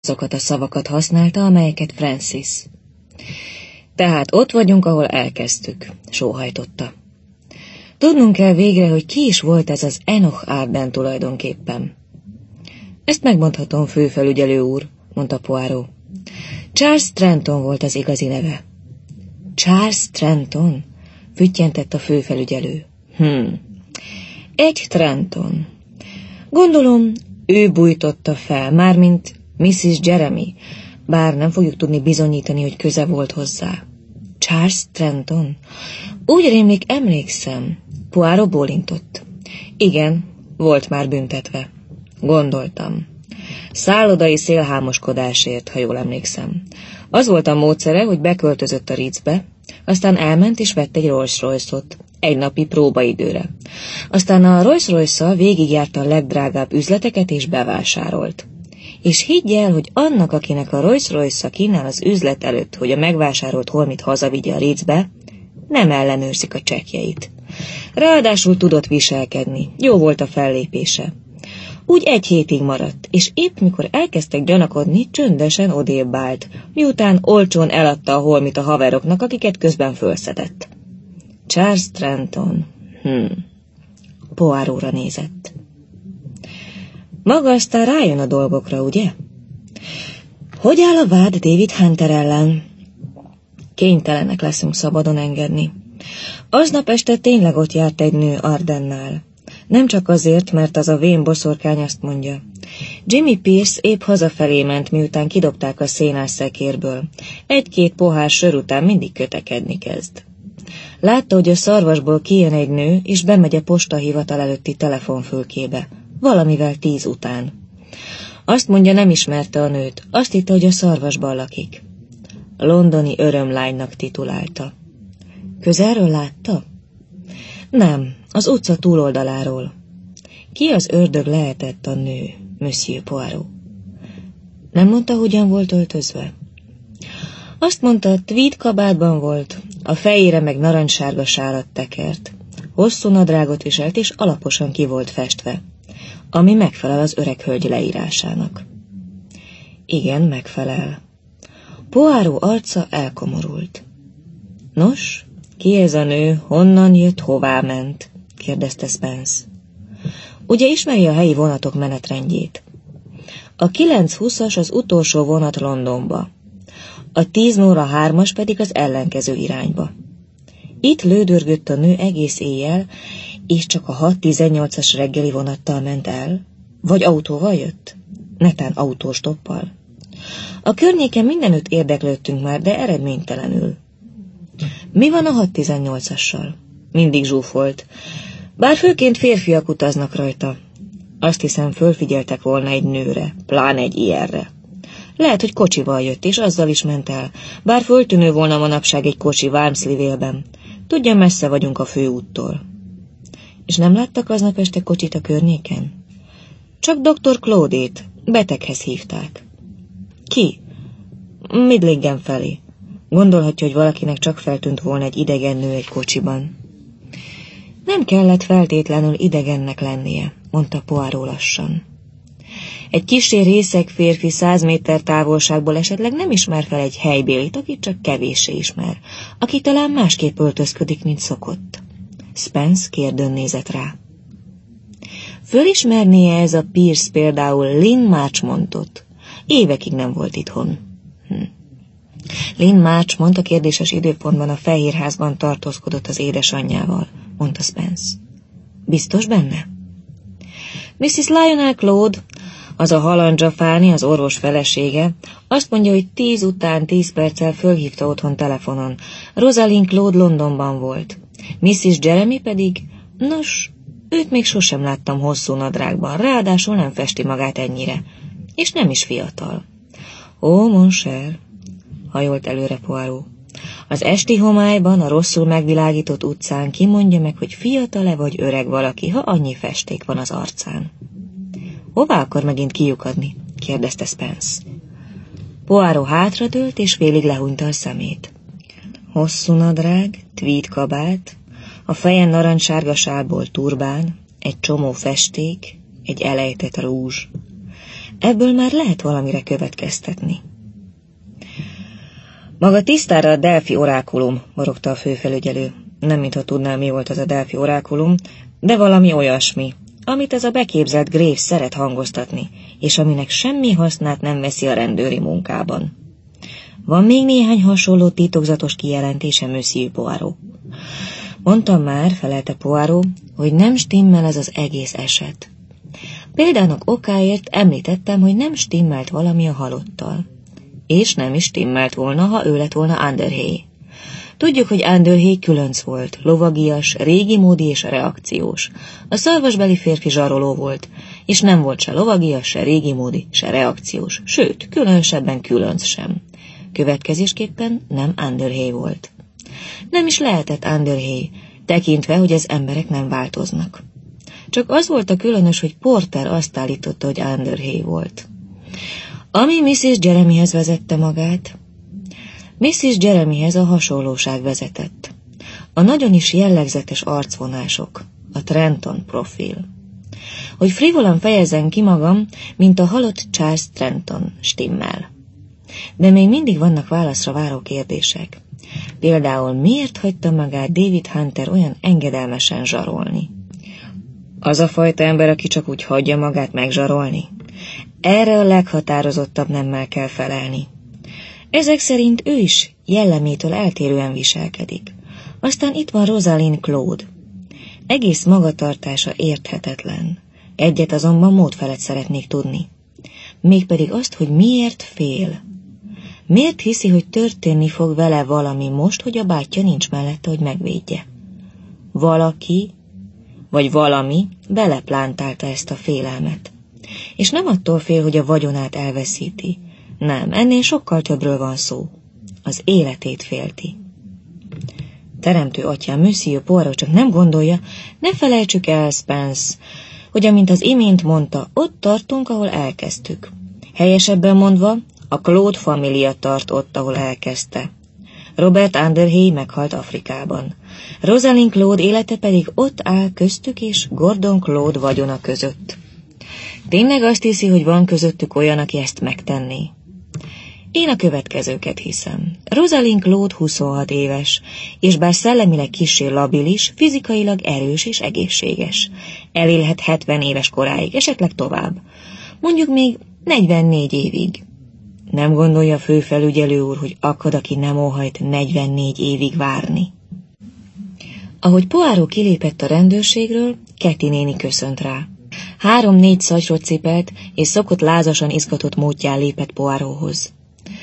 azokat a szavakat használta, amelyeket Francis. Tehát ott vagyunk, ahol elkezdtük, sóhajtotta. Tudnunk kell végre, hogy ki is volt ez az Enoch Arden tulajdonképpen. Ezt megmondhatom, főfelügyelő úr, mondta Poirot. Charles Trenton volt az igazi neve. Charles Trenton? Füttyentett a főfelügyelő. Egy Trenton. Gondolom, ő bújtotta fel, mármint Mrs. Jeremy, bár nem fogjuk tudni bizonyítani, hogy köze volt hozzá. Charles Trenton? Úgy rémlik, emlékszem. Poirot bólintott. Igen, volt már büntetve. Gondoltam. Szállodai szélhámoskodásért, ha jól emlékszem. Az volt a módszere, hogy beköltözött a Ritzbe, aztán elment és vett egy Rolls-Royce-ot, egy napi próbaidőre. Aztán a Rolls-Royce-szal végigjárta a legdrágább üzleteket és bevásárolt. És higgy el, hogy annak, akinek a Rolls-Royce-a kínál az üzlet előtt, hogy a megvásárolt holmit hazavigye a Ritzbe, nem ellenőrzik a csekkjeit. Ráadásul tudott viselkedni, jó volt a fellépése. Úgy 1 hétig maradt, és épp mikor elkezdtek gyanakodni, csöndesen odébb állt, miután olcsón eladta a holmit a haveroknak, akiket közben fölszedett. Charles Trenton. Poirotra nézett. Maga aztán rájön a dolgokra, ugye? Hogy áll a vád David Hunter ellen? Kénytelenek leszünk szabadon engedni. Aznap este tényleg ott járt egy nő Ardennál. Nem csak azért, mert az a vén boszorkány azt mondja. Jimmy Pierce épp hazafelé ment, miután kidobták a szénás szekérből. 1-2 pohár sör után mindig kötekedni kezd. Látta, hogy a szarvasból kijön egy nő, és bemegy a postahivatal előtti telefonfülkébe. Valamivel 10 után. Azt mondja, nem ismerte a nőt. Azt hitte, hogy a szarvasban lakik. Londoni örömlánynak titulálta. Közelről látta? Nem, az utca túloldaláról. Ki az ördög lehetett a nő, Monsieur Poirot? Nem mondta, hogyan volt öltözve? Azt mondta, tweed kabátban volt, a fejére meg narancssárga sálat tekert. Hosszú nadrágot viselt, és alaposan ki volt festve, ami megfelel az öreg hölgy leírásának. Igen, megfelel. Poirot arca elkomorult. Nos, ki ez a nő, honnan jött, hová ment? Kérdezte Spence. Ugye ismeri a helyi vonatok menetrendjét? A 9:20-as az utolsó vonat Londonba, a 10:03-as pedig az ellenkező irányba. Itt lődörgött a nő egész éjjel, és csak a 6:18-as reggeli vonattal ment el? Vagy autóval jött? Netán autóstoppal? A környéken mindenütt érdeklődtünk már, de eredménytelenül. Mi van a 6:18-assal? Mindig zsúfolt. Bár főként férfiak utaznak rajta. Azt hiszem, fölfigyeltek volna egy nőre, pláne egy ilyenre. Lehet, hogy kocsival jött, és azzal is ment el. Bár föltűnő volna manapság egy kocsi Walmsley-vélben. Tudja, messze vagyunk a főúttól. És nem láttak aznap este kocsit a környéken? Csak dr. Claudét, beteghez hívták. Ki? Midlingen felé. Gondolhatja, hogy valakinek csak feltűnt volna egy idegen nő egy kocsiban. Nem kellett feltétlenül idegennek lennie, mondta Poirot lassan. Egy kissé részeg férfi 100 méter távolságból esetleg nem ismer fel egy helybélit, akit csak kevéssé ismer, aki talán másképp öltözködik, mint szokott. Spence kérdőn nézett rá. Fölismernie ez a Pierce például Lynn Marchmontot? Évekig nem volt itthon. Lynn Marchmont a kérdéses időpontban a Fehérházban tartózkodott az édesanyjával, mondta Spence. Biztos benne? Mrs. Lionel Claude, az a halandzsa Fanny, az orvos felesége, azt mondja, hogy 10 után 10 perccel fölhívta otthon telefonon. Rosalind Claude Londonban volt. Mrs. Jeremy pedig, nos, őt még sosem láttam hosszú nadrágban, ráadásul nem festi magát ennyire. És nem is fiatal. Ó, mon cher, hajolt előre Poirot. Az esti homályban, a rosszul megvilágított utcán kimondja meg, hogy fiatal-e vagy öreg valaki, ha annyi festék van az arcán. Hová akar megint kiukadni? Kérdezte Spence. Poirot hátradőlt, és félig lehúnyta a szemét. Hosszú nadrág, tweed kabát, a fejen narancssárga sálból turbán, egy csomó festék, egy elejtett rúzs. Ebből már lehet valamire következtetni. Maga tisztára a Delphi orákulum, morogta a főfelügyelő. Nem mintha tudná, mi volt az a Delphi orákulum, de valami olyasmi, amit ez a beképzelt Graves szeret hangoztatni, és aminek semmi hasznát nem veszi a rendőri munkában. Van még néhány hasonló titokzatos kijelentése, Monsieur Poirot. Mondtam már, felelte Poirot, hogy nem stimmel ez az egész eset. Példának okáért említettem, hogy nem stimmelt valami a halottal. És nem is stimmelt volna, ha ő lett volna Underhay. Tudjuk, hogy Underhay különc volt, lovagias, régi módi és reakciós. A szarvasbeli férfi zsaroló volt, és nem volt se lovagias, se régi módi, se reakciós, sőt, különösebben különc sem. Következésképpen nem Underhay volt. Nem is lehetett Underhay, tekintve, hogy az emberek nem változnak. Csak az volt a különös, hogy Porter azt állította, hogy Underhay volt. Ami Mrs. Jeremyhez vezette magát, Mrs. Jeremyhez a hasonlóság vezetett. A nagyon is jellegzetes arcvonások, a Trenton profil. Hogy frivolan fejezem ki magam, mint a halott Charles Trenton, stimmel. De még mindig vannak válaszra váró kérdések. Például miért hagyta magát David Hunter olyan engedelmesen zsarolni? Az a fajta ember, aki csak úgy hagyja magát megzsarolni? Erre a leghatározottabb nemmel kell felelni. Ezek szerint ő is jellemétől eltérően viselkedik. Aztán itt van Rosalind Claude. Egész magatartása érthetetlen. Egyet azonban mód felett szeretnék tudni. Mégpedig azt, hogy miért fél. Miért hiszi, hogy történni fog vele valami most, hogy a bátyja nincs mellette, hogy megvédje? Valaki, vagy valami beleplántálta ezt a félelmet. És nem attól fél, hogy a vagyonát elveszíti. Nem, ennél sokkal többről van szó. Az életét félti. Teremtő atyám, Monsieur Poirot, csak nem gondolja, ne felejtsük el, Spence, hogy amint az imént mondta, ott tartunk, ahol elkezdtük. Helyesebben mondva, a Claude família tart ott, ahol elkezdte. Robert Underhay meghalt Afrikában. Rosalind Claude élete pedig ott áll köztük és Gordon Claude vagyona között. Tényleg azt hiszi, hogy van közöttük olyan, aki ezt megtenné? Én a következőket hiszem. Rosalind Claude 26 éves, és bár szellemileg kissé labilis, fizikailag erős és egészséges. Elélhet 70 éves koráig, esetleg tovább. Mondjuk még 44 évig. Nem gondolja a főfelügyelő úr, hogy akad, aki nem óhajt 44 évig várni? Ahogy Poirot kilépett a rendőrségről, Ketty néni köszönt rá. 3-4 szatyrot cipelt, és szokott lázasan izgatott módján lépett Poirothoz.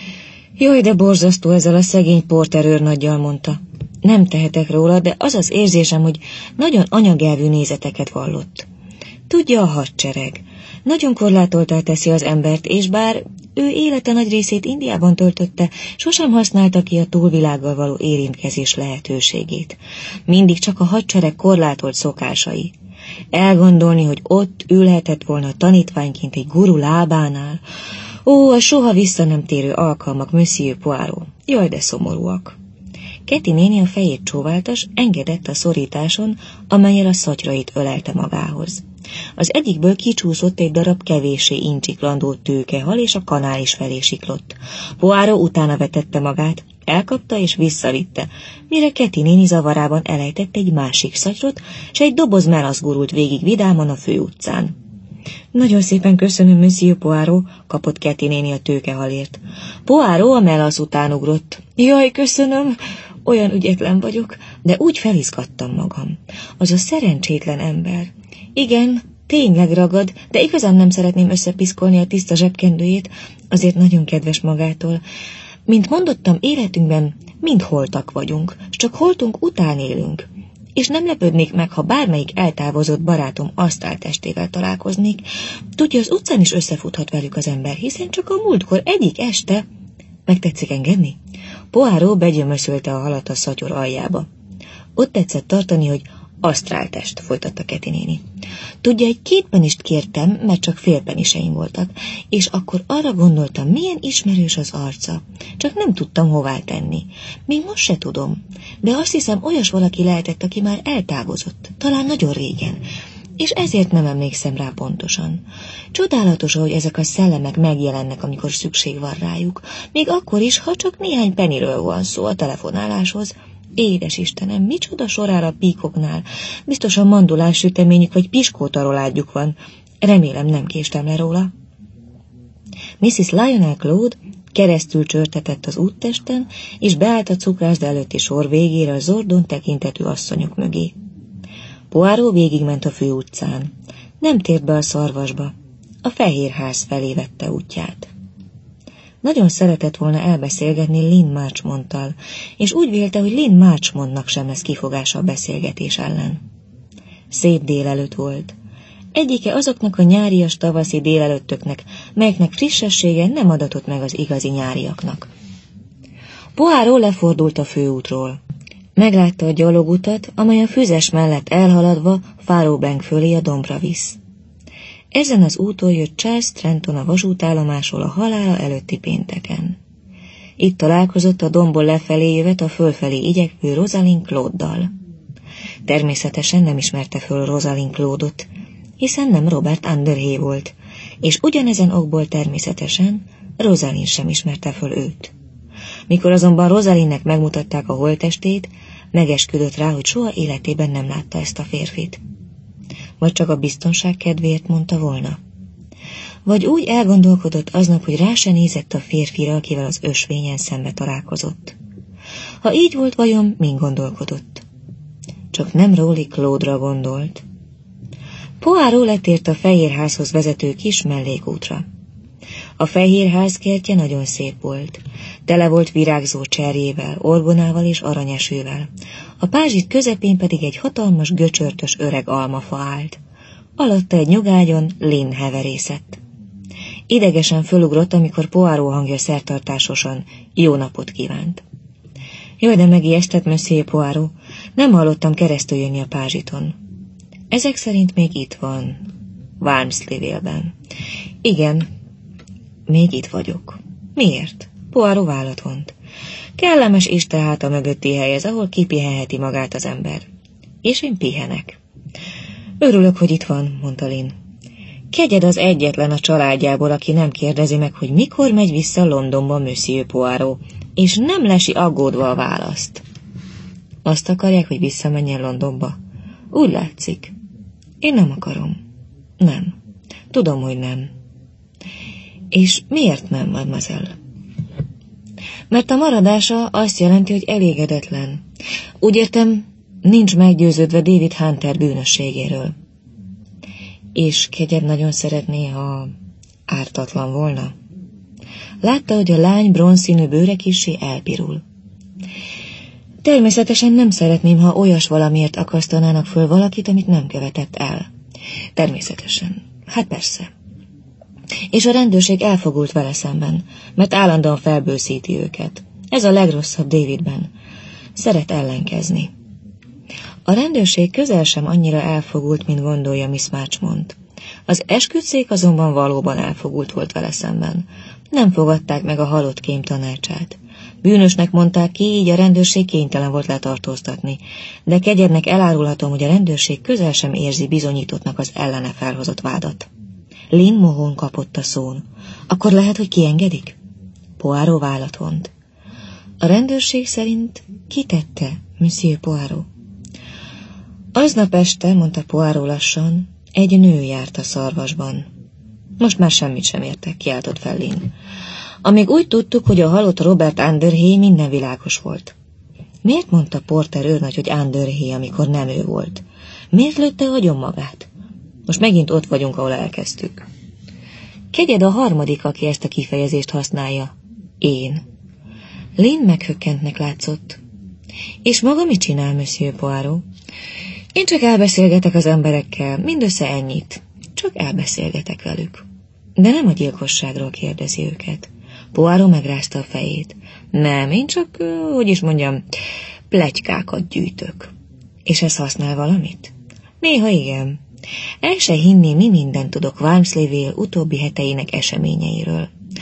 Jaj, de borzasztó ezzel a szegény Porter őrnaggyal, mondta. Nem tehetek róla, de az az érzésem, hogy nagyon anyagelvű nézeteket vallott. Tudja, a hadsereg. Nagyon korlátoltá teszi az embert, és bár ő élete nagy részét Indiában töltötte, sosem használta ki a túlvilággal való érintkezés lehetőségét. Mindig csak a hadsereg korlátolt szokásai. Elgondolni, hogy ott ülhetett volna tanítványként egy guru lábánál. Ó, a soha vissza nem térő alkalmak, Monsieur Poirot. Jaj, de szomorúak. Ketty néni a fejét csóváltas, engedett a szorításon, amellyel a szatyrait ölelte magához. Az egyikből kicsúszott egy darab kevéssé incsiklandó tőkehal, és a kanál is felé siklott. Poirot utána vetette magát, elkapta és visszavitte, mire Ketty néni zavarában elejtett egy másik szatyrot, s egy doboz melasz gurult végig vidáman a főutcán. Nagyon szépen köszönöm, Monsieur Poirot, kapott Ketty néni a tőkehalért. Poirot a melasz után ugrott. Jaj, köszönöm, olyan ügyetlen vagyok, de úgy felizgattam magam. Az a szerencsétlen ember. Igen, tényleg ragad, de igazán nem szeretném összepiszkolni a tiszta zsebkendőjét, azért nagyon kedves magától. Mint mondottam, életünkben mind holtak vagyunk, s csak holtunk után élünk. És nem lepődnék meg, ha bármelyik eltávozott barátom asztáltestével találkoznék. Tudja, az utcán is összefuthat velük az ember, hiszen csak a múltkor egyik este... Megtetszik engedni? Poirot begyömöszölte a halat a szatyor aljába. Ott tetszett tartani, hogy asztráltest, folytatta Ketty néni. Tudja, egy 2 penist kértem, mert csak félpeniseim voltak, és akkor arra gondoltam, milyen ismerős az arca. Csak nem tudtam hová tenni. Még most se tudom, de azt hiszem, olyas valaki lehetett, aki már eltávozott, talán nagyon régen. és ezért nem emlékszem rá pontosan. Csodálatos, hogy ezek a szellemek megjelennek, amikor szükség van rájuk, még akkor is, ha csak néhány penniről van szó a telefonáláshoz. Édes Istenem, micsoda sorára píkoknál, biztosan mandulás süteményük vagy piskótaroládjuk van. Remélem nem késtem le róla. Mrs. Lionel Claude keresztül csörtetett az úttesten, és beállt a cukrászda előtti sor végére a zordon tekintetű asszonyok mögé. Poirot végigment a főutcán. Nem tért be a szarvasba. A fehér ház felé vette útját. Nagyon szeretett volna elbeszélgetni Lynn Marchmonttal, és úgy vélte, hogy Lynn Marchmontnak sem lesz kifogása a beszélgetés ellen. Szép délelőtt volt. Egyike azoknak a nyárias-tavaszi délelőttöknek, melyeknek frissessége nem adatott meg az igazi nyáriaknak. Poirot lefordult a főútról. Meglátta a gyalogutat, amely a füzes mellett elhaladva Fallowbank fölé a dombra visz. Ezen az úton jött Charles Trenton a vasútállomásról a halála előtti pénteken. Itt találkozott a dombon lefelé jövet a fölfelé igyekvő Rosalind Claude-dal. Természetesen nem ismerte föl Rosalind Claude-ot, hiszen nem Robert Underhay volt, és ugyanezen okból természetesen Rosalind sem ismerte föl őt. Mikor azonban Rosalindnek megmutatták a holttestét, megesküdött rá, hogy soha életében nem látta ezt a férfit. Vagy csak a biztonság kedvéért mondta volna. Vagy úgy elgondolkodott aznap, hogy rá se nézett a férfira, akivel az ösvényen szembe találkozott. Ha így volt, vajon min gondolkodott? Csak nem Rowley Claude-ra gondolt. Poirot letért a Fehérházhoz vezető kis mellékútra. A Fehérház kertje nagyon szép volt. Tele volt virágzó cserjével, orgonával és aranyesővel. A pázsit közepén pedig egy hatalmas, göcsörtös öreg almafa állt. Alatta egy nyugágyon Lynn heverészett. Idegesen fölugrott, amikor Poirot hangja szertartásosan jó napot kívánt. Jaj, de megijesztett, Monsieur Poirot. Nem hallottam keresztül jönni a pázsiton. Ezek szerint még itt van, Walmsley-ben. Igen, még itt vagyok. Miért? Poirot vállat vont. Kellemes istenháta mögötti helyez, ahol kipihenheti magát az ember. És én pihenek. Örülök, hogy itt van, mondta Lynn. Kegyed az egyetlen a családjából, aki nem kérdezi meg, hogy mikor megy vissza Londonba Monsieur Poirot, és nem lesi aggódva a választ. Azt akarják, hogy visszamenjen Londonba? Úgy látszik. Én nem akarom. Nem. Tudom, hogy nem. És miért nem, mademoiselle? Mert a maradása azt jelenti, hogy elégedetlen. Úgy értem, nincs meggyőződve David Hunter bűnösségéről. És kegyed nagyon szeretné, ha ártatlan volna. Látta, hogy a lány bronzszínű bőre kissé elpirul. Természetesen nem szeretném, ha olyas valamiért akasztanának föl valakit, amit nem követett el. Természetesen. Hát persze. És a rendőrség elfogult vele szemben, mert állandóan felbőszíti őket. Ez a legrosszabb Davidben. Szeret ellenkezni. A rendőrség közel sem annyira elfogult, mint gondolja Miss Marchmont. Az esküdtszék azonban valóban elfogult volt vele szemben. Nem fogadták meg a halott kém tanácsát. Bűnösnek mondták ki, így a rendőrség kénytelen volt letartóztatni, de kegyednek elárulhatom, hogy a rendőrség közel sem érzi bizonyítottnak az ellene felhozott vádat. Lynn mohón kapott a szón. Akkor lehet, hogy kiengedik? Poirot vállat vont. A rendőrség szerint kitette, Monsieur Poirot? Aznap este, mondta Poirot lassan, egy nő járt a szarvasban. Most már semmit sem értek, kiáltott fel Lynn. Amíg úgy tudtuk, hogy a halott Robert Underhay, minden világos volt. Miért mondta Porter őrnagy, hogy Underhay, amikor nem ő volt? Miért lőtte agyon magát? Most megint ott vagyunk, ahol elkezdtük. Kegyed a harmadik, aki ezt a kifejezést használja. Én. Lynn meghökkentnek látszott. És maga mit csinál, Monsieur Poirot? Én csak elbeszélgetek az emberekkel, mindössze ennyit. Csak elbeszélgetek velük. De nem a gyilkosságról kérdezi őket. Poirot megrázta a fejét. Nem, én csak, hogy is mondjam, pletykákat gyűjtök. És ez használ valamit? Néha igen. El se hinni, mi mindent tudok Walmsley-vél utóbbi heteinek eseményeiről.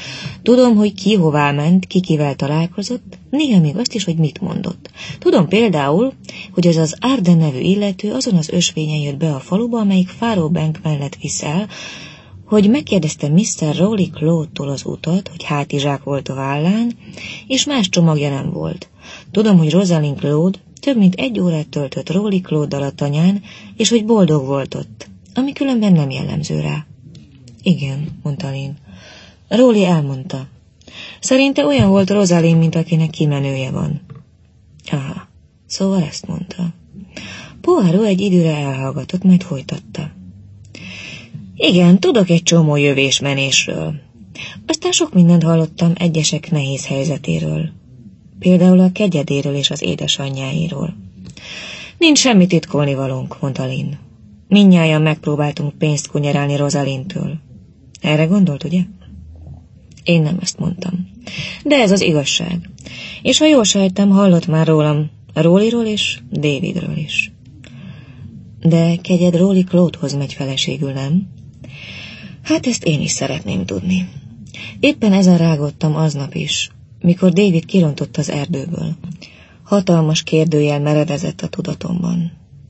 Tudom, hogy ki hová ment, ki kivel találkozott, néha még azt is, hogy mit mondott. Tudom például, hogy ez az Arden nevű illető azon az ösvényen jött be a faluba, amelyik Faro Bank mellett viszel, hogy megkérdezte Mr. Rowley Claude-tól az utat, hogy hátizsák volt a vállán, és más csomagja nem volt. Tudom, hogy Rosalind Claude több mint 1 órát töltött Rowley Claude-dal a tanyán, és hogy boldog volt ott, ami különben nem jellemző rá. Igen, mondta Lynn. Rowley elmondta. Szerinte olyan volt Rosalind, mint akinek kimenője van. Aha, szóval ezt mondta. Poirot egy időre elhallgatott, majd folytatta. Igen, tudok egy csomó jövés-menésről. Aztán sok mindent hallottam egyesek nehéz helyzetéről. Például a kegyedéről és az édesanyjáiról. Nincs semmi titkolnivalónk, mondta Lynn. Mindnyájan megpróbáltunk pénzt kunyerálni Rosalindtől. Erre gondolt, ugye? Én nem ezt mondtam. De ez az igazság. És ha jól sejtem, hallott már rólam, Rowleyról és Davidről is. De kegyed Rowley Claude-hoz megy feleségül, nem? Hát ezt én is szeretném tudni. Éppen ezen rágottam aznap is, mikor David kirontott az erdőből. Hatalmas kérdőjel meredezett a tudatomban.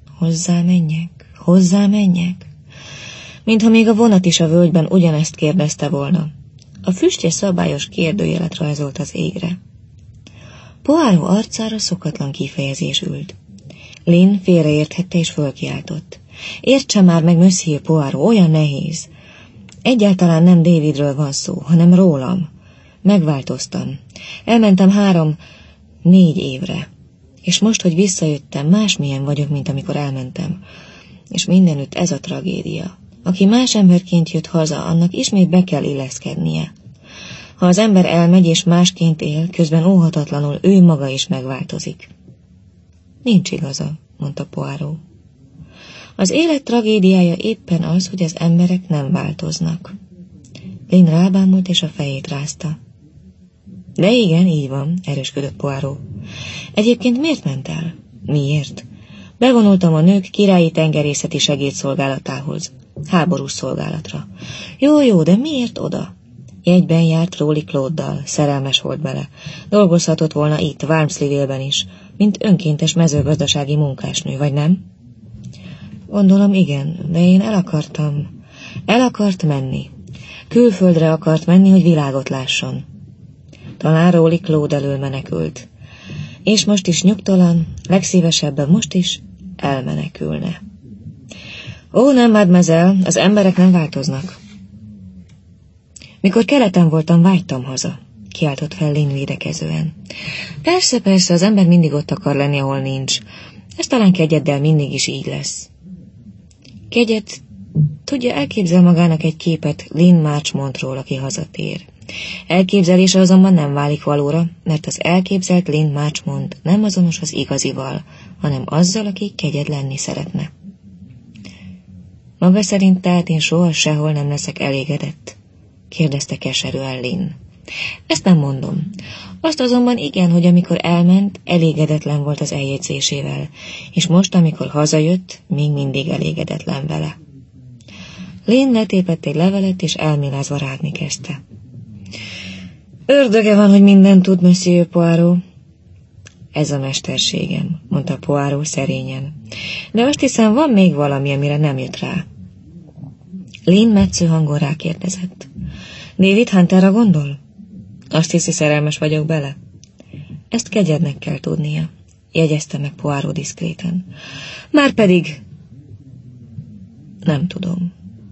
Hozzá menjek? Mintha még a vonat is a völgyben ugyanezt kérdezte volna. A füstje szabályos kérdőjelet rajzolt az égre. Poirot arcára szokatlan kifejezés ült. Lynn félreérthette és fölkiáltott. Értse már meg, Monsieur Poirot, olyan nehéz. Egyáltalán nem Davidről van szó, hanem rólam. Megváltoztam. Elmentem 3-4 évre. És most, hogy visszajöttem, másmilyen vagyok, mint amikor elmentem. És mindenütt ez a tragédia. Aki más emberként jött haza, annak ismét be kell illeszkednie. Ha az ember elmegy és másként él, közben óhatatlanul ő maga is megváltozik. Nincs igaza, mondta Poirot. Az élet tragédiája éppen az, hogy az emberek nem változnak. Lynn rábámult és a fejét rázta. De igen, így van, erősködött Poirot. Egyébként miért ment el? Miért? Bevonultam a nők királyi tengerészeti segédszolgálatához. Háborús szolgálatra. Jó, de miért oda? Jegyben járt Rowley Claude-dal, szerelmes volt bele. Dolgozhatott volna itt, Walmsley-ben is, mint önkéntes mezőgazdasági munkásnő, vagy nem? Gondolom igen, de én el akart menni. Külföldre akart menni, hogy világot lásson. Talán Rowley Claude elől menekült. És most is nyugtalan, legszívesebben most is elmenekülne. Ó, nem, mademoiselle, az emberek nem változnak. Mikor keleten voltam, vágytam haza, kiáltott fel Lynn védekezően. Persze, az ember mindig ott akar lenni, ahol nincs. Ez talán Kegyeddel mindig is így lesz. Kegyed, tudja, elképzel magának egy képet Lynn Marchmontról, aki hazatér. Elképzelése azonban nem válik valóra, mert az elképzelt Lynn Marchmont nem azonos az igazival, hanem azzal, aki Kegyed lenni szeretne. Maga szerint tehát én soha sehol nem leszek elégedett? Kérdezte keserűen Lynn. Ezt nem mondom. Azt azonban igen, hogy amikor elment, elégedetlen volt az eljegyzésével, és most, amikor hazajött, még mindig elégedetlen vele. Lynn letépett egy levelet, és elmélázva rágni kezdte. Ördöge van, hogy mindent tud, Monsieur Poirot. Ez a mesterségem, mondta Poirot szerényen. De azt hiszem, van még valami, amire nem jött rá. Lynn metsző hangon rákérdezett. David Hunterra gondol? Azt hiszi, szerelmes vagyok bele? Ezt Kegyednek kell tudnia, jegyezte meg Poirot diszkréten. Márpedig... Nem tudom.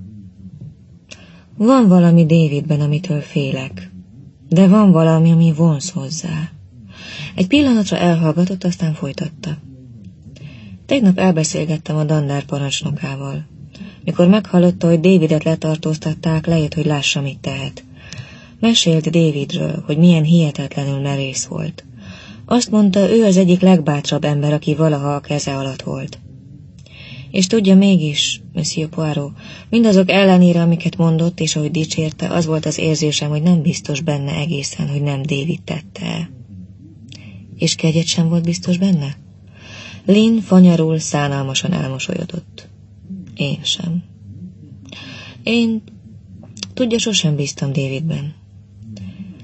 Van valami Davidben, amitől félek, de van valami, ami vonz hozzá. Egy pillanatra elhallgatott, aztán folytatta. Tegnap elbeszélgettem a dandár parancsnokával. Mikor meghallotta, hogy Davidet letartóztatták, lejött, hogy lássa, mit tehet. Mesélt Davidről, hogy milyen hihetetlenül merész volt. Azt mondta, ő az egyik legbátrabb ember, aki valaha a keze alatt volt. És tudja mégis, Monsieur Poirot, mindazok ellenére, amiket mondott, és ahogy dicsérte, az volt az érzésem, hogy nem biztos benne egészen, hogy nem David tette el. És Kegyed sem volt biztos benne? Lynn fanyarul, szánalmasan elmosolyodott. Én sem. Tudja, sosem bíztam Davidben.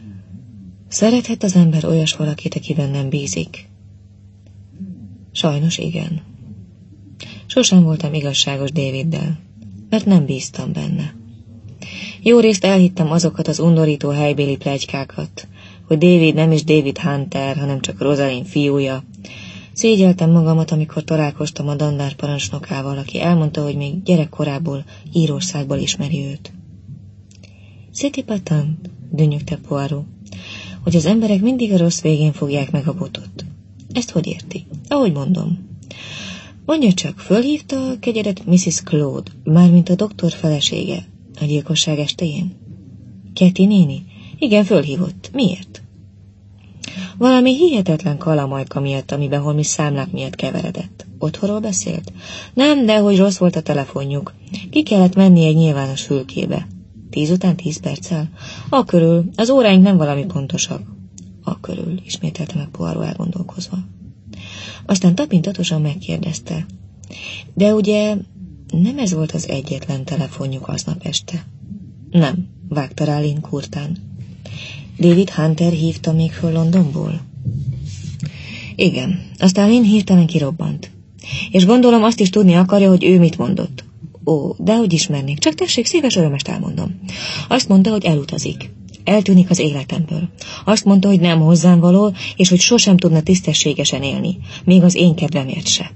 Szerethet az ember olyas valakit, akiben nem bízik? Sajnos igen. Sosem voltam igazságos Daviddel, mert nem bíztam benne. Jó részt elhittem azokat az undorító helybéli pletykákat, hogy David nem is David Hunter, hanem csak Rosalind fiúja. Szégyeltem magamat, amikor találkoztam a dandár parancsnokával, aki elmondta, hogy még gyerekkorából Írországból ismeri őt. C'était patent, dünnyögte Poirot, hogy az emberek mindig a rossz végén fogják meg a botot. Ezt hogy érti? Ahogy mondom. Mondja csak, fölhívta a kegyedet Mrs. Claude, mármint a doktor felesége, a gyilkosság estéjén? Kathy néni? Igen, fölhívott. Miért? Valami hihetetlen kalamajka miatt, amiben Holmes számlák miatt keveredett. Otthonról beszélt? Nem, de hogy rossz volt a telefonjuk. Ki kellett menni egy nyilvános fülkébe. 10 után 10 perccel? Akörül. Az óráink nem valami pontosak. Akörül, ismételte meg Poirot elgondolkozva. Aztán tapintatosan megkérdezte. De ugye nem ez volt az egyetlen telefonjuk aznap este? Nem, vágta rá Lynn kurtán. David Hunter hívta még föl Londonból? Igen, aztán Lynn hirtelen kirobbant. És gondolom azt is tudni akarja, hogy ő mit mondott. Ó, de hogy ismernék, csak tessék, szíves örömest elmondom. Azt mondta, hogy elutazik. Eltűnik az életemből. Azt mondta, hogy nem hozzám való, és hogy sosem tudna tisztességesen élni, még az én kedvemért se.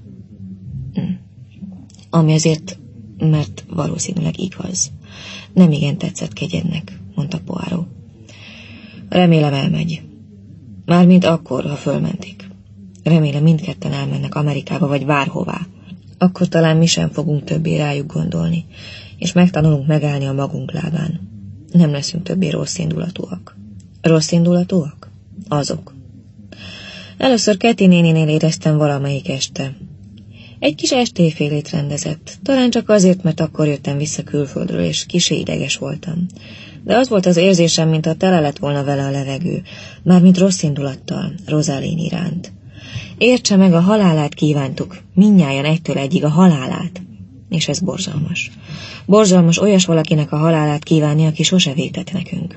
Ami azért, mert valószínűleg igaz. Nem igen tetszett kegyednek, mondta Poirot. Remélem elmegy. Mármint akkor, ha fölmentik. Remélem mindketten elmennek Amerikába vagy bárhová. Akkor talán mi sem fogunk többé rájuk gondolni, és megtanulunk megállni a magunk lábán. Nem leszünk többé rosszindulatúak. Rosszindulatúak? Azok. Először Kathy néninél éreztem valamelyik este. Egy kis estélyfélét rendezett, talán csak azért, mert akkor jöttem vissza külföldről, és kissé ideges voltam. De az volt az érzésem, mintha tele lett volna vele a levegő, mármint rossz indulattal, Rosalind iránt. Értse meg, a halálát kívántuk, mindnyájan egytől egyig a halálát. És ez borzalmas. Borzalmas olyas valakinek a halálát kívánni, aki sose vétett nekünk.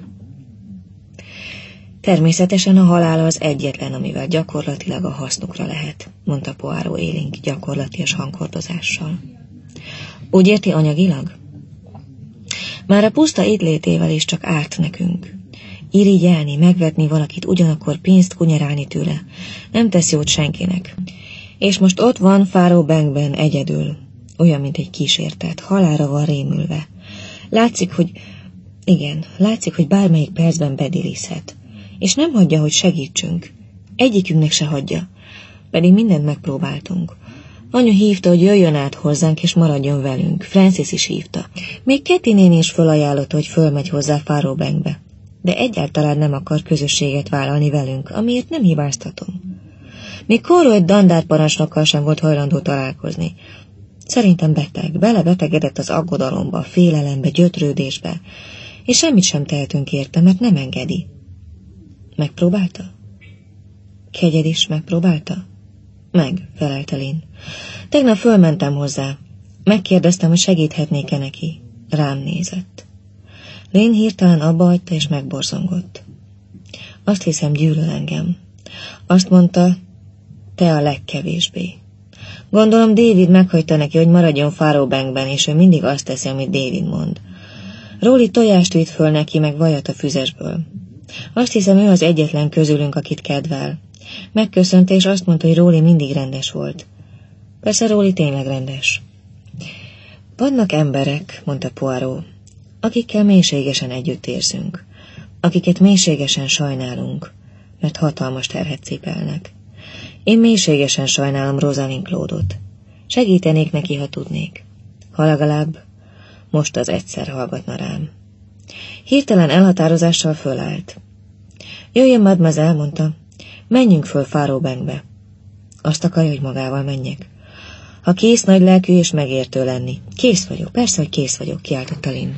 Természetesen a halál az egyetlen, amivel gyakorlatilag a hasznukra lehet, mondta Poirot élénk gyakorlatias hangkordozással. Úgy érti anyagilag? Már a puszta étlétével is csak árt nekünk. Irigyelni, megvetni valakit, ugyanakkor pénzt kunyerálni tőle. Nem tesz jót senkinek. És most ott van Faro-Bankben egyedül, olyan, mint egy kísértet, halálra van rémülve. Látszik, hogy bármelyik percben bedilizhet. És nem hagyja, hogy segítsünk. Egyikünknek se hagyja. Pedig mindent megpróbáltunk. Anyu hívta, hogy jöjjön át hozzánk, és maradjon velünk. Francis is hívta. Még Kathy néni is fölajánlotta, hogy fölmegy hozzá Faro-Bankbe. De egyáltalán nem akar közösséget vállalni velünk, amiért nem hibáztatom. Még Corot egy dandárparancsnokkal sem volt hajlandó találkozni. Szerintem beteg, belebetegedett az aggodalomba, félelembe, gyötrődésbe, és semmit sem tehetünk érte, mert nem engedi. Megpróbálta? Kegyed is megpróbálta? Meg, felelte Lynn. Tegnap fölmentem hozzá. Megkérdeztem, hogy segíthetnék-e neki. Rám nézett. Lynn hirtelen abbahagyta és megborzongott. Azt hiszem, gyűlöl engem. Azt mondta, te a legkevésbé. Gondolom David meghagyta neki, hogy maradjon Faro-Bankben, és ő mindig azt teszi, amit David mond. Róli tojást vitt föl neki, meg vajat a füzesből. Azt hiszem, ő az egyetlen közülünk, akit kedvel. Megköszönte, és azt mondta, hogy Róli mindig rendes volt. Persze Róli tényleg rendes. Vannak emberek, mondta Poirot, akikkel mélységesen együtt érzünk, akiket mélységesen sajnálunk, mert hatalmas terhet cipelnek. Én mélységesen sajnálom Rosalind Claude-ot. Segítenék neki, ha tudnék. Ha legalább most az egyszer hallgatna rám. Hirtelen elhatározással fölállt. Jöjjön, mademoiselle, mondta. Menjünk föl Faro-Bankbe. Azt akarja, hogy magával menjek. Ha kész, nagy lelkű és megértő lenni. Kész vagyok, persze, hogy kész vagyok, kiáltotta Lynn.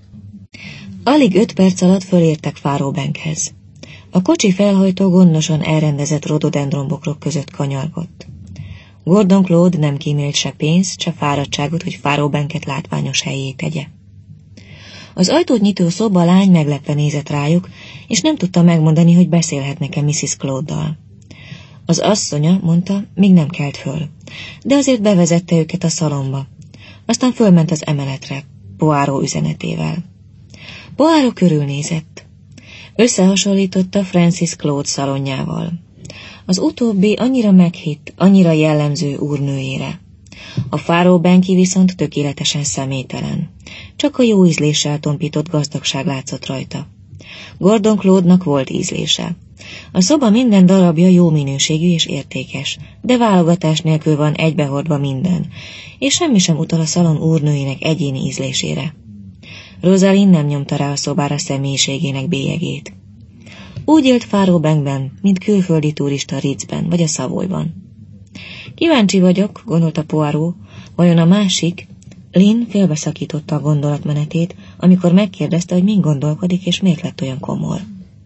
Alig 5 perc alatt fölértek Faro-Bankhez. A kocsi felhajtó gondosan elrendezett rododendronbokrok között kanyargott. Gordon Claude nem kímélt se pénzt, se fáradtságot, hogy Faro-Banket látványos helyé tegye. Az ajtót nyitó szobalány meglepve nézett rájuk, és nem tudta megmondani, hogy beszélhetnek-e Mrs. Claude-dal. Az asszonya, mondta, még nem kelt föl, de azért bevezette őket a szalomba. Aztán fölment az emeletre, Poirot üzenetével. Poirot körülnézett. Összehasonlította Frances Claude szalonjával. Az utóbbi annyira meghitt, annyira jellemző úrnőjére. A Faro-Banki viszont tökéletesen személytelen. Csak a jó ízléssel tompított gazdagság látszott rajta. Gordon Claude-nak volt ízlése. A szoba minden darabja jó minőségű és értékes, de válogatás nélkül van egybehordva minden, és semmi sem utal a szalon úrnőinek egyéni ízlésére. Rosaline nem nyomta rá a szobára személyiségének bélyegét. Úgy élt Faro-Bankben, mint külföldi turista Ritzben vagy a Savoyban. Kíváncsi vagyok, gondolta Poirot, vajon a másik, Lynn félbeszakította a gondolatmenetét, amikor megkérdezte, hogy min gondolkodik, és miért lett olyan komor.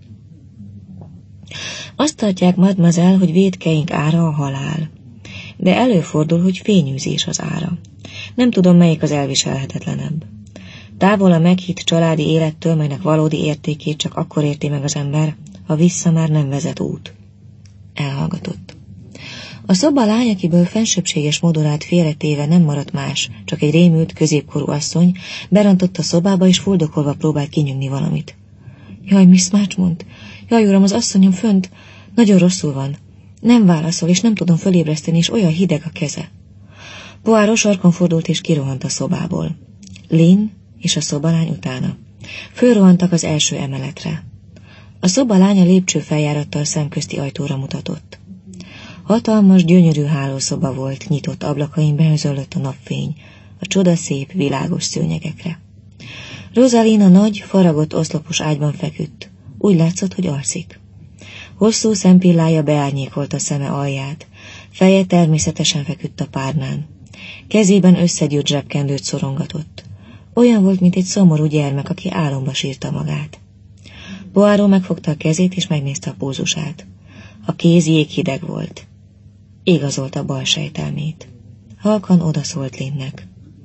Azt tartják, mademoiselle, hogy vétkeink ára a halál. De előfordul, hogy fényűzés az ára. Nem tudom, melyik az elviselhetetlenebb. Távol a meghitt családi élettől, melynek valódi értékét csak akkor érti meg az ember, ha vissza már nem vezet út. Elhallgatott. A szoba lány, akiből fensőbbséges modorát félretéve nem maradt más, csak egy rémült, középkorú asszony, berontott a szobába, és fuldokolva próbált kinyugni valamit. Jaj, Miss Marchmont! Jaj, uram, az asszonyom fönt! Nagyon rosszul van. Nem válaszol, és nem tudom fölébreszteni, és olyan hideg a keze. Poirot sarkon fordult, és kirohant a szobából. Lynn és a szobalány utána. Fölrohantak az első emeletre. A szobalány a lépcső feljárattal szemközti ajtóra mutatott. Hatalmas, gyönyörű hálószoba volt, nyitott ablakain beözöllött a napfény, a csodaszép, világos szőnyegekre. Rosaline a nagy, faragott oszlopos ágyban feküdt. Úgy látszott, hogy alszik. Hosszú szempillája beárnyékolta szeme alját, feje természetesen feküdt a párnán. Kezében összegyűrt zsebkendőt szorongatott. Olyan volt, mint egy szomorú gyermek, aki álomba sírta magát. Poirot megfogta a kezét, és megnézte a pózusát. A kéz jéghideg volt. Igazolta bal sejtelmét. Halkan odaszólt Lynnek.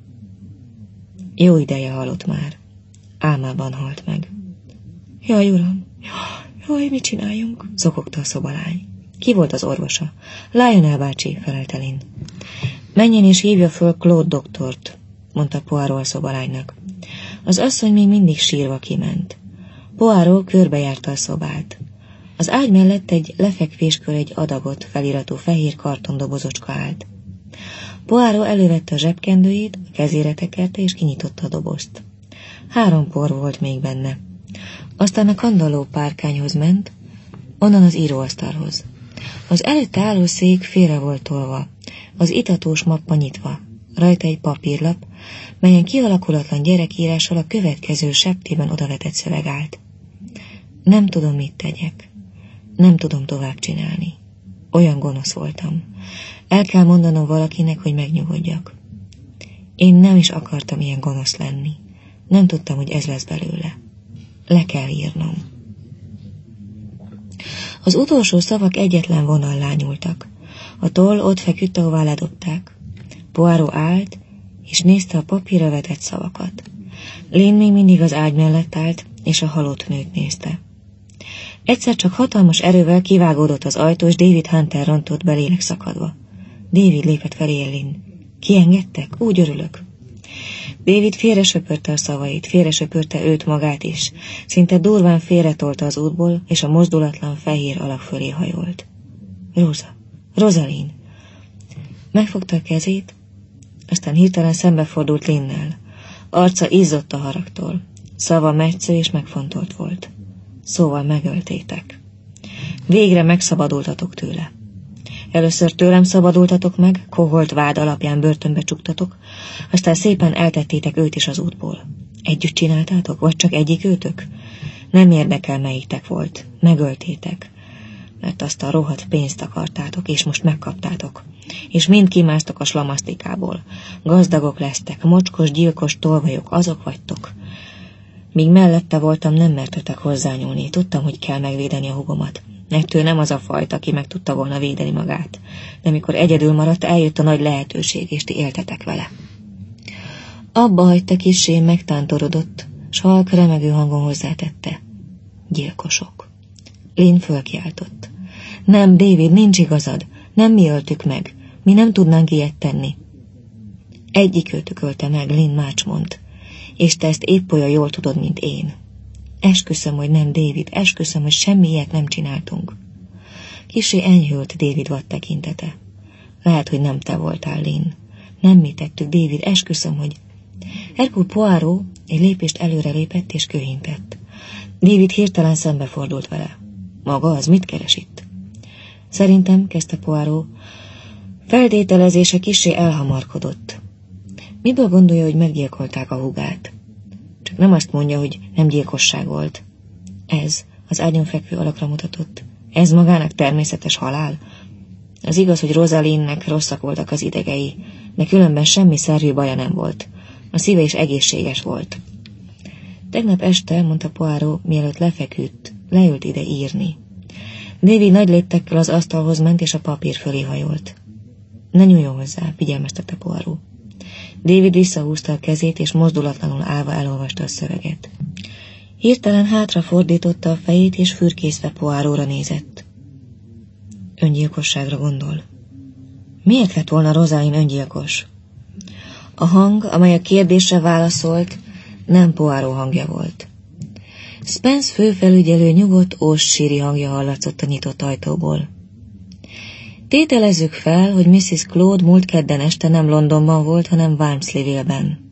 Jó ideje halott már. Álmában halt meg. Jaj, uram! Jaj, mit csináljunk? Zokogta a szobalány. Ki volt az orvosa? Lionel bácsi, felelte Lynn. Menjen és hívja föl Claude doktort, mondta Poirot a szobalánynak. Az asszony még mindig sírva kiment. Poirot körbejárta a szobát. Az ágy mellett egy lefekvéskör egy adagot feliratú fehér kartondobozocska állt. Poirot elővette a zsebkendőjét, a kezére tekerte és kinyitotta a dobozt. 3 por volt még benne. Aztán a kandalló párkányhoz ment, onnan az íróasztalhoz. Az előtte álló szék félre volt tolva, az itatós mappa nyitva, rajta egy papírlap, melyen kialakulatlan gyerekírással a következő septében odavetett szöveg állt. Nem tudom, mit tegyek. Nem tudom tovább csinálni. Olyan gonosz voltam. El kell mondanom valakinek, hogy megnyugodjak. Én nem is akartam ilyen gonosz lenni. Nem tudtam, hogy ez lesz belőle. Le kell írnom. Az utolsó szavak egyetlen vonallá nyúltak. A toll ott feküdt, ahová ledobták. Poirot állt, és nézte a papírra vetett szavakat. Lynn még mindig az ágy mellett állt, és a halott nőt nézte. Egyszer csak hatalmas erővel kivágódott az ajtó, és David Hunter rontott be lélekszakadva. David lépett felé Lynn. Kiengedtek? Úgy örülök. David félresöpörte a szavait, félresöpörte őt magát is. Szinte durván félretolta az útból, és a mozdulatlan fehér alak fölé hajolt. Rosaline. Megfogta a kezét, aztán hirtelen szembefordult Lynnel. Arca izzott a haragtól. Szava metsző és megfontolt volt. Szóval megöltétek. Végre megszabadultatok tőle. Először tőlem szabadultatok meg, koholt vád alapján börtönbe csuktatok, aztán szépen eltettétek őt is az útból. Együtt csináltátok, vagy csak egyik őtök? Nem érdekel, melyiktek volt. Megöltétek. Mert azt a rohadt pénzt akartátok, és most megkaptátok. És mind kimásztok a slamasztikából. Gazdagok lesztek, mocskos, gyilkos tolvajok, azok vagytok. Míg mellette voltam, nem mertetek hozzányúlni. Tudtam, hogy kell megvédeni a hugomat. Mert ő nem az a fajta, aki meg tudta volna védeni magát. De mikor egyedül maradt, eljött a nagy lehetőség, és ti éltetek vele. Abba hagyta kissé, megtántorodott, s halk remegő hangon hozzátette. Gyilkosok. Lynn fölkiáltott. Nem, David, nincs igazad. Nem mi öltük meg. Mi nem tudnánk ilyet tenni. Egyikőtök ölte meg, Lynn Marchmont. És te ezt épp olyan jól tudod, mint én. Esküszöm, hogy nem, David, esküszöm, hogy semmi ilyet nem csináltunk. Kissé enyhült David vad tekintete. Lehet, hogy nem te voltál, Lynn. Nem mi tettük, David, esküszöm, hogy... Hercule Poirot egy lépést előre lépett és köhintett. David hirtelen szembefordult vele. Maga az mit keres itt? Szerintem, kezdte Poirot, feltételezése kissé elhamarkodott. Miből gondolja, hogy meggyilkolták a húgát? Csak nem azt mondja, hogy nem gyilkosság volt. Ez, az ágyon fekvő alakra mutatott. Ez magának természetes halál. Az igaz, hogy Rosaline-nek rosszak voltak az idegei, de különben semmi szervű baja nem volt. A szíve is egészséges volt. Tegnap este, mondta Poirot, mielőtt lefeküdt, leült ide írni. David nagy léptekkel az asztalhoz ment, és a papír fölé hajolt. Ne nyúljon hozzá, figyelmeztette Poirot. David visszahúzta a kezét, és mozdulatlanul állva elolvasta a szöveget. Hirtelen hátra fordította a fejét, és fürkészve Poirotra nézett. Öngyilkosságra gondol. Miért lett volna Rosaline öngyilkos? A hang, amely a kérdésre válaszolt, nem Poirot hangja volt. Spence főfelügyelő nyugodt, óssíri hangja hallatszott a nyitott ajtóból. Tételezzük fel, hogy Mrs. Claude múlt kedden este nem Londonban volt, hanem Walmsley-ben.